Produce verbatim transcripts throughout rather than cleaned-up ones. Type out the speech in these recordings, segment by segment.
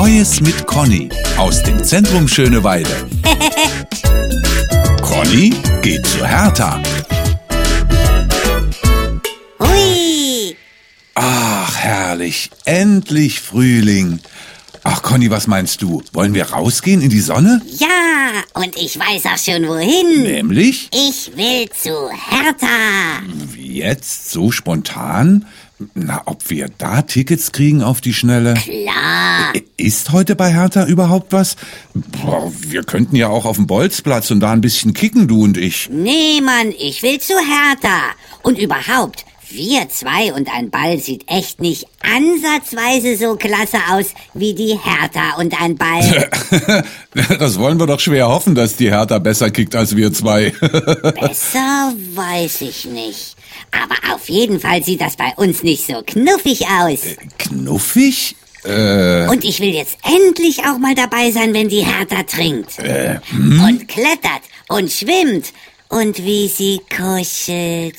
Neues mit Conny aus dem Zentrum Schöneweide. Conny geht zu Hertha. Hui! Ach, herrlich. Endlich Frühling. Ach, Conny, was meinst du? Wollen wir rausgehen in die Sonne? Ja, und ich weiß auch schon wohin. Nämlich? Ich will zu Hertha. Wie jetzt? So spontan? Na, ob wir da Tickets kriegen auf die Schnelle? Klar. Ist heute bei Hertha überhaupt was? Boah, wir könnten ja auch auf dem Bolzplatz und da ein bisschen kicken, du und ich. Nee, Mann, ich will zu Hertha. Und überhaupt, wir zwei und ein Ball sieht echt nicht ansatzweise so klasse aus wie die Hertha und ein Ball. Das wollen wir doch schwer hoffen, dass die Hertha besser kickt als wir zwei. Besser weiß ich nicht. Aber auf jeden Fall sieht das bei uns nicht so knuffig aus. Knuffig? Äh... Und ich will jetzt endlich auch mal dabei sein, wenn die Hertha trinkt. Äh, hm? Und klettert und schwimmt. Und wie sie kuschelt.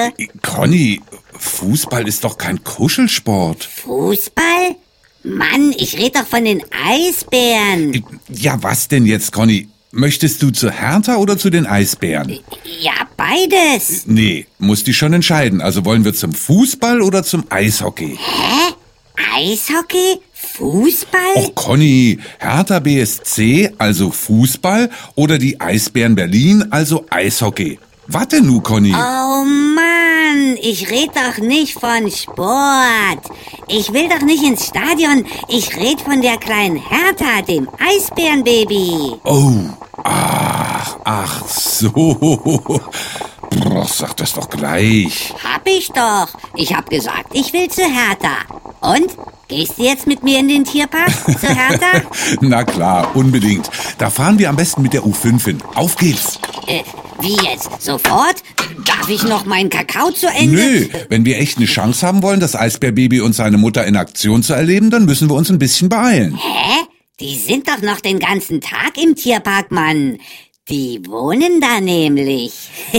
Conny, Fußball ist doch kein Kuschelsport. Fußball? Mann, ich rede doch von den Eisbären. Ja, was denn jetzt, Conny? Möchtest du zu Hertha oder zu den Eisbären? Ja, beides. Nee, musst dich schon entscheiden. Also wollen wir zum Fußball oder zum Eishockey? Hä? Eishockey? Fußball? Och, Conny, Hertha B S C, also Fußball, oder die Eisbären Berlin, also Eishockey. Warte nu, Conny. Oh Mann, ich red doch nicht von Sport. Ich will doch nicht ins Stadion. Ich red von der kleinen Hertha, dem Eisbärenbaby. Oh, ach, ach so. Boah, sag das doch gleich. Hab ich doch. Ich hab gesagt, ich will zu Hertha. Und? Gehst du jetzt mit mir in den Tierpark zu Hertha? Na klar, unbedingt. Da fahren wir am besten mit der U fünf hin. Auf geht's. Äh, wie jetzt? Sofort? Darf ich noch meinen Kakao zu Ende? Nö, wenn wir echt eine Chance haben wollen, das Eisbärbaby und seine Mutter in Aktion zu erleben, dann müssen wir uns ein bisschen beeilen. Hä? Die sind doch noch den ganzen Tag im Tierpark, Mann. Die wohnen da nämlich.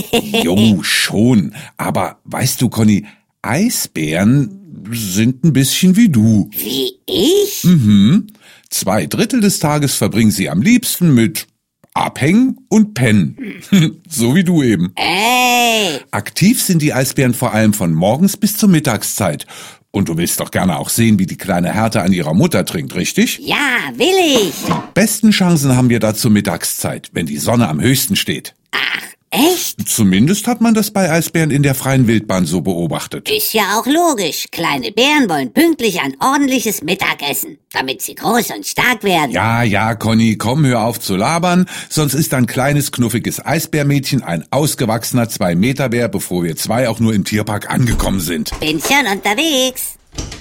Jo, schon. Aber weißt du, Conny, Eisbären sind ein bisschen wie du. Wie ich? Mhm. Zwei Drittel des Tages verbringen sie am liebsten mit Abhängen und Pennen. So wie du eben. Ey! Aktiv sind die Eisbären vor allem von morgens bis zur Mittagszeit. Und du willst doch gerne auch sehen, wie die kleine Hertha an ihrer Mutter trinkt, richtig? Ja, will ich. Besten Chancen haben wir da zur Mittagszeit, wenn die Sonne am höchsten steht. Ach, echt? Zumindest hat man das bei Eisbären in der freien Wildbahn so beobachtet. Ist ja auch logisch. Kleine Bären wollen pünktlich ein ordentliches Mittagessen, damit sie groß und stark werden. Ja, ja, Conny, komm, hör auf zu labern, sonst ist ein kleines, knuffiges Eisbärmädchen ein ausgewachsener Zwei-Meter-Bär, bevor wir zwei auch nur im Tierpark angekommen sind. Bin schon unterwegs.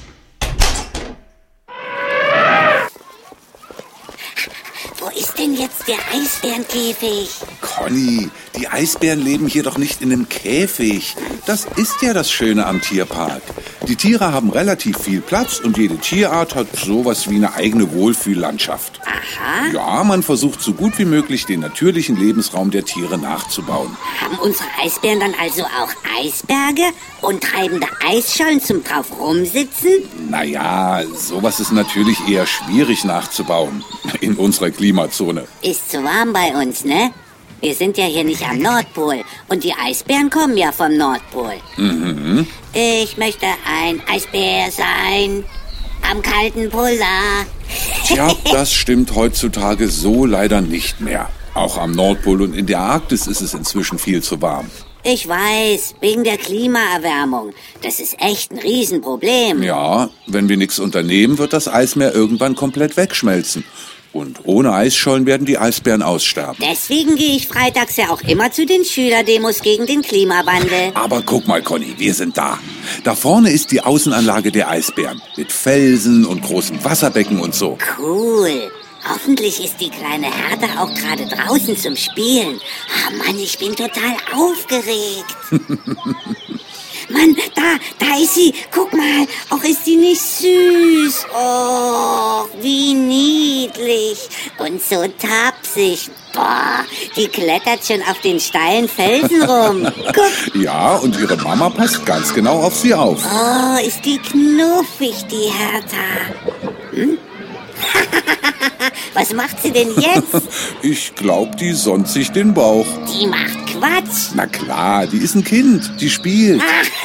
Wo ist denn jetzt der Eisbärenkäfig? Conny, die Eisbären leben hier doch nicht in einem Käfig. Das ist ja das Schöne am Tierpark. Die Tiere haben relativ viel Platz und jede Tierart hat sowas wie eine eigene Wohlfühllandschaft. Aha. Ja, man versucht so gut wie möglich den natürlichen Lebensraum der Tiere nachzubauen. Haben unsere Eisbären dann also auch Eisberge und treibende Eisschollen zum drauf rumsitzen? Naja, sowas ist natürlich eher schwierig nachzubauen in unserer Klimazone. Ist zu warm bei uns, ne? Wir sind ja hier nicht am Nordpol und die Eisbären kommen ja vom Nordpol. Mhm. Ich möchte ein Eisbär sein am kalten Polar. Tja, das stimmt heutzutage so leider nicht mehr. Auch am Nordpol und in der Arktis ist es inzwischen viel zu warm. Ich weiß, wegen der Klimaerwärmung. Das ist echt ein Riesenproblem. Ja, wenn wir nichts unternehmen, wird das Eismeer irgendwann komplett wegschmelzen. Und ohne Eisschollen werden die Eisbären aussterben. Deswegen gehe ich freitags ja auch immer zu den Schülerdemos gegen den Klimawandel. Aber guck mal, Conny, wir sind da. Da vorne ist die Außenanlage der Eisbären. Mit Felsen und großen Wasserbecken und so. Cool. Hoffentlich ist die kleine Hertha auch gerade draußen zum Spielen. Ah, Mann, ich bin total aufgeregt. Mann, da, da ist sie. Guck mal, auch ist sie nicht süß. Oh, wie niedlich. Und so tapsig. Boah, die klettert schon auf den steilen Felsen rum. Guck. Ja, und ihre Mama passt ganz genau auf sie auf. Oh, ist die knuffig, die Hertha. Hm? Was macht sie denn jetzt? Ich glaub, die sonnt sich den Bauch. Die macht Quatsch. Na klar, die ist ein Kind, die spielt.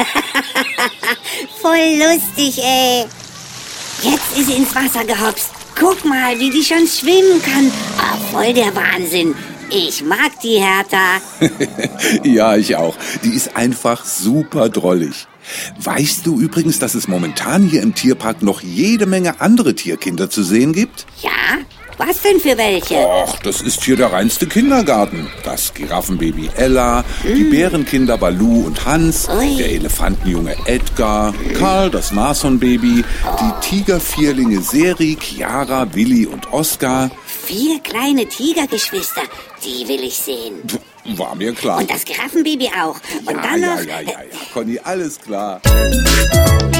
Voll lustig, ey. Jetzt ist sie ins Wasser gehopst. Guck mal, wie die schon schwimmen kann. Ah, voll der Wahnsinn. Ich mag die Hertha. Ja, ich auch. Die ist einfach super drollig. Weißt du übrigens, dass es momentan hier im Tierpark noch jede Menge andere Tierkinder zu sehen gibt? Ja? Was denn für welche? Och, das ist hier der reinste Kindergarten. Das Giraffenbaby Ella, hm. die Bärenkinder Balu und Hans, Ui. der Elefantenjunge Edgar, Karl, das Nashornbaby, oh. die Tigervierlinge Seri, Chiara, Willi und Oskar. Vier kleine Tigergeschwister, die will ich sehen. War mir klar. Und das Giraffenbaby auch. Und ja, dann ja, noch... ja, ja, ja, Conny, alles klar.